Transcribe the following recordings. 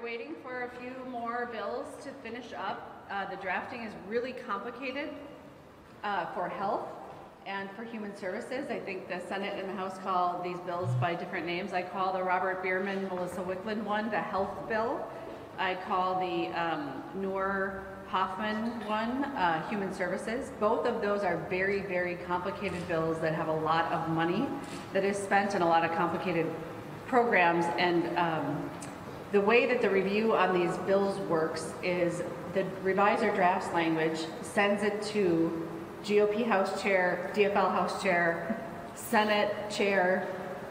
waiting for a few more bills to finish up. The drafting is really complicated for health and for human services. I think the Senate and the House call these bills by different names. I call the Robert Bierman, Melissa Wickland one the health bill. I call the Noor Hoffman one human services. Both of those are very, very complicated bills that have a lot of money that is spent on a lot of complicated programs. And the way that the review on these bills works is the reviser drafts language, sends it to GOP House Chair, DFL House Chair, Senate Chair,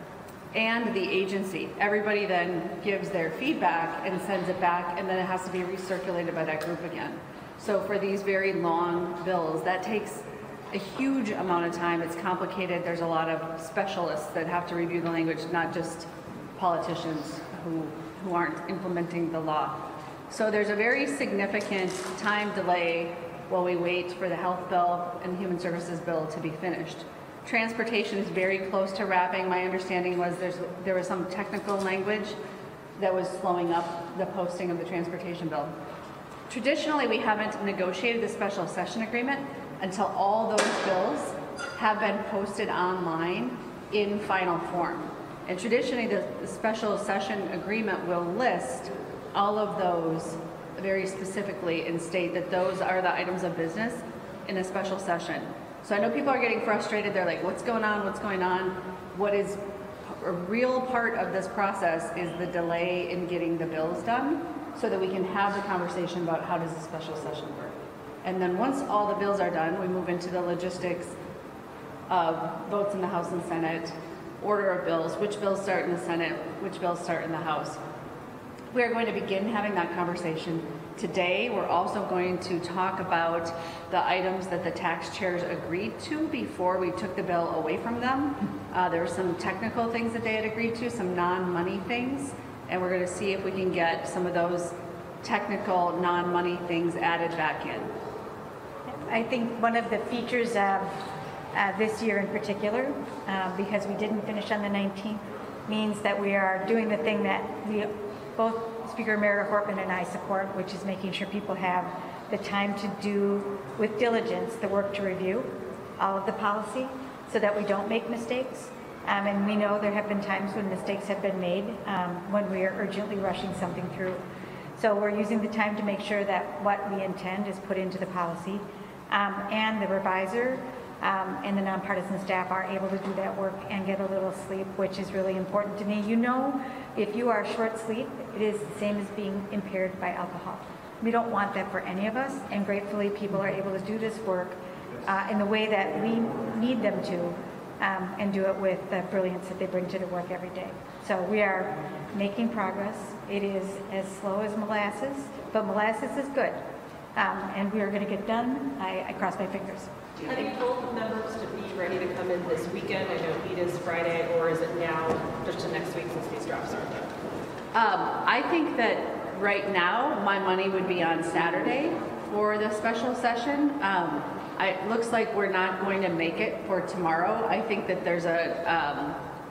and the agency. Everybody then gives their feedback and sends it back, and then it has to be recirculated by that group again. So for these very long bills, that takes a huge amount of time. It's complicated. There's a lot of specialists that have to review the language, not just politicians who aren't implementing the law. So there's a very significant time delay while we wait for the health bill and the human services bill to be finished. Transportation is very close to wrapping. My understanding was there was some technical language that was slowing up the posting of the transportation bill. Traditionally, we haven't negotiated the special session agreement until all those bills have been posted online in final form. And traditionally, the special session agreement will list all of those very specifically and state that those are the items of business in a special session. So I know people are getting frustrated. They're like, what's going on? What's going on? What is a real part of this process is the delay in getting the bills done so that we can have the conversation about how does the special session work. And then once all the bills are done, we move into the logistics of votes in the House and Senate, order of bills, which bills start in the Senate, which bills start in the House. We are going to begin having that conversation today. We're also going to talk about the items that the tax chairs agreed to before we took the bill away from them. There were some technical things that they had agreed to, some non-money things, and we're going to see if we can get some of those technical non-money things added back in. I think one of the features of this year in particular, because we didn't finish on the 19th, means that we are doing the thing that both Speaker Emerita Hortman and I support, which is making sure people have the time to do with diligence the work to review all of the policy so that we don't make mistakes. And we know there have been times when mistakes have been made when we are urgently rushing something through. So we're using the time to make sure that what we intend is put into the policy. And the reviser and the nonpartisan staff are able to do that work and get a little sleep, which is really important to me. You know, if you are short sleep, it is the same as being impaired by alcohol. We don't want that for any of us, and gratefully people are able to do this work in the way that we need them to, and do it with the brilliance that they bring to the work every day. So we are making progress. It is as slow as molasses, but molasses is good. And we are going to get done. I cross my fingers. Have you told the members to be ready to come in this weekend? I know Eid is Friday, or is it now just to next week since these drafts aren't done? I think that right now my money would be on Saturday for the special session. It looks like we're not going to make it for tomorrow. I think that there's a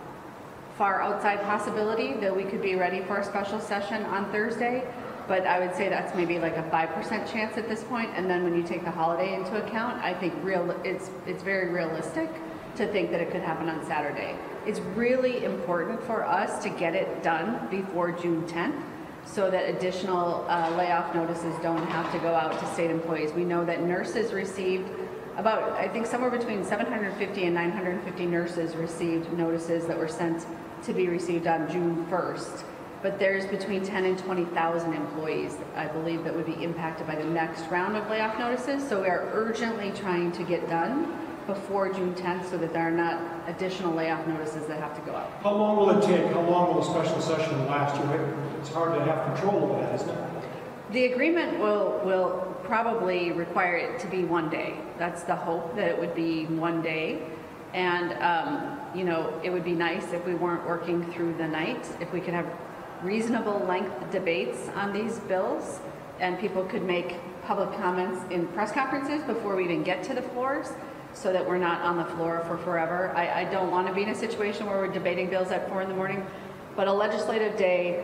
far outside possibility that we could be ready for a special session on Thursday. But I would say that's maybe like a 5% chance at this point. And then when you take the holiday into account, I think it's very realistic to think that it could happen on Saturday. It's really important for us to get it done before June 10th so that additional layoff notices don't have to go out to state employees. We know that nurses received about, I think somewhere between 750 and 950 nurses received notices that were sent to be received on June 1st. But there's between 10 and 20,000 employees, I believe, that would be impacted by the next round of layoff notices. So we are urgently trying to get done before June 10th so that there are not additional layoff notices that have to go out. How long will it take? How long will the special session last? It's hard to have control over that, isn't it? The agreement will probably require it to be one day. That's the hope, that it would be one day. And, you know, it would be nice if we weren't working through the night, if we could have reasonable length debates on these bills and people could make public comments in press conferences before we even get to the floors so that we're not on the floor for forever. I don't want to be in a situation where we're debating bills at 4 in the morning, but a legislative day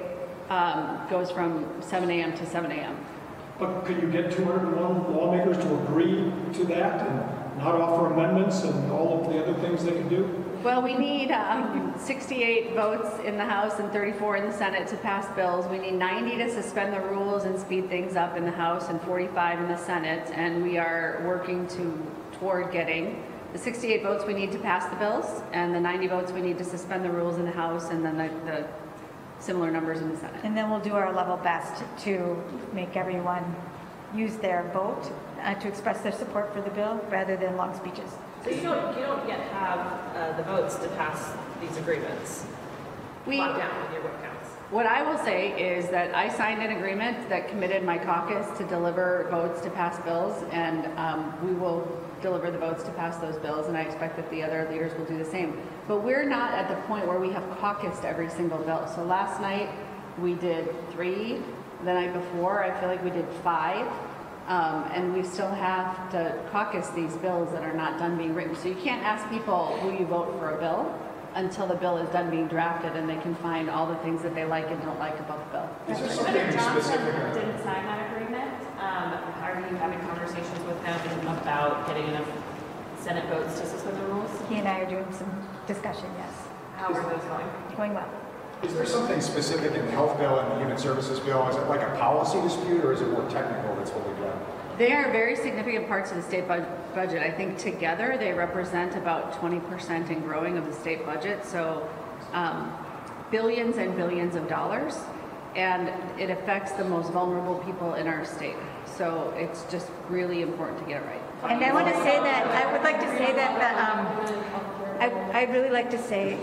goes from 7 a.m. to 7 a.m. But could you get 201 lawmakers to agree to that and not offer amendments and all of the other things they can do? Well, we need 68 votes in the House and 34 in the Senate to pass bills. We need 90 to suspend the rules and speed things up in the House and 45 in the Senate. And we are working toward getting the 68 votes we need to pass the bills and the 90 votes we need to suspend the rules in the House and then the similar numbers in the Senate. And then we'll do our level best to make everyone use their vote to express their support for the bill rather than long speeches. So you don't yet have the votes to pass these agreements locked down with your vote counts. What I will say is that I signed an agreement that committed my caucus to deliver votes to pass bills, and we will deliver the votes to pass those bills, and I expect that the other leaders will do the same. But we're not at the point where we have caucused every single bill. So last night we did 3. The night before I feel like we did 5. And we still have to caucus these bills that are not done being written. So you can't ask people who you vote for a bill until the bill is done being drafted and they can find all the things that they like and don't like about the bill. Is there something specific? Didn't sign that agreement. Are you having conversations with him about getting enough Senate votes to suspend the rules? He and I are doing some discussion, yes. How are those going? Going well. Is there something specific in the health bill and the human services bill? Is it like a policy dispute or is it more technical that's holding you up? They are very significant parts of the state budget. I think together they represent about 20% and growing of the state budget. So billions and billions of dollars. And it affects the most vulnerable people in our state. So it's just really important to get it right. And I want to say that, I would like to say that, I'd really like to say,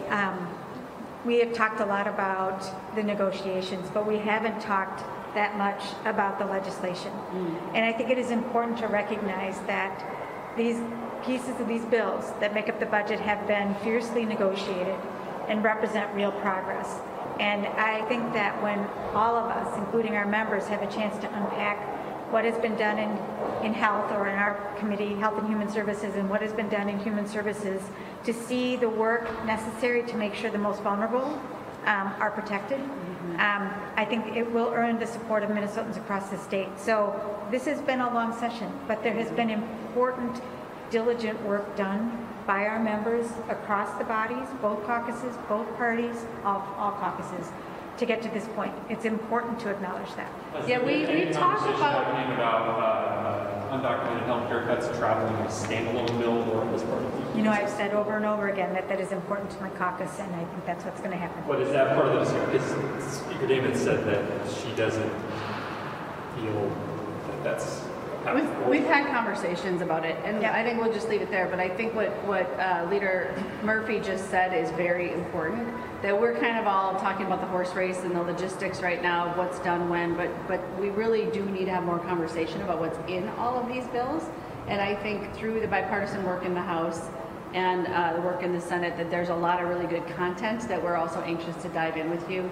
we have talked a lot about the negotiations, but we haven't talked that much about the legislation. And I think it is important to recognize that these pieces of these bills that make up the budget have been fiercely negotiated and represent real progress. And I think that when all of us, including our members, have a chance to unpack what has been done in health, or in our committee, Health and Human Services, and what has been done in Human Services, to see the work necessary to make sure the most vulnerable are protected. I think it will earn the support of Minnesotans across the state. So this has been a long session, but there has been important, diligent work done by our members across the bodies, both caucuses, both parties, all caucuses, to get to this point. It's important to acknowledge that. Yeah, we talk about happening about undocumented healthcare cuts traveling a standalone bill or as part of the. You know, I've said over and over again that that is important to my caucus, and I think that's what's going to happen. But is that part of the discussion? Speaker Davis said that she doesn't feel that that's. We've had conversations about it, and Yeah. I think we'll just leave it there. But I think what Leader Murphy just said is very important. That we're kind of all talking about the horse race and the logistics right now, what's done when, but we really do need to have more conversation about what's in all of these bills. And I think through the bipartisan work in the House and the work in the Senate, that there's a lot of really good content that we're also anxious to dive in with you.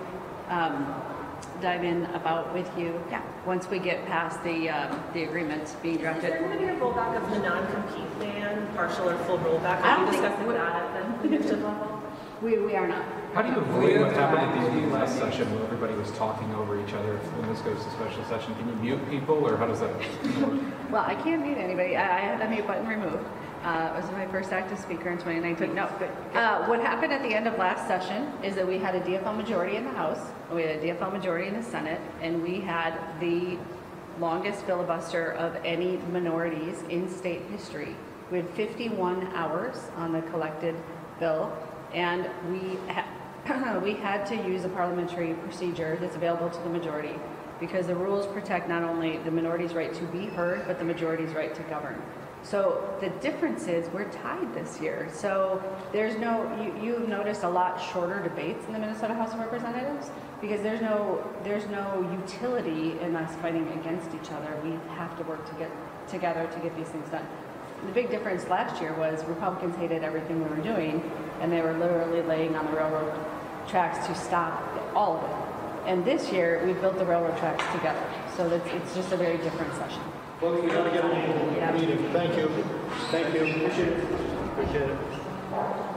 About with you Yeah. once we get past the agreement being Is drafted. there going to be a rollback of the non-compete ban, partial or full rollback? I Are don't you think- discussing that at the leadership level? We are not. How do you avoid what happened at these meetings last session when everybody was talking over each other when this goes to special session? Can you mute people, or how does that work? Well, I can't mute anybody. I had the mute button removed. It was my first active speaker in 2019. No, good. What happened at the end of last session is that we had a DFL majority in the House, we had a DFL majority in the Senate, and we had the longest filibuster of any minorities in state history. We had 51 hours on the collected bill, and we had to use a parliamentary procedure that's available to the majority, because the rules protect not only the minority's right to be heard, but the majority's right to govern. So the difference is we're tied this year. So there's no, you've noticed a lot shorter debates in the Minnesota House of Representatives, because there's no utility in us fighting against each other. We have to work to get together to get these things done. The big difference last year was Republicans hated everything we were doing, and they were literally laying on the railroad tracks to stop all of it. And this year, we built the railroad tracks together. So it's just a very different session. Well, we got to get a meeting. Thank you. Thank you. Appreciate it.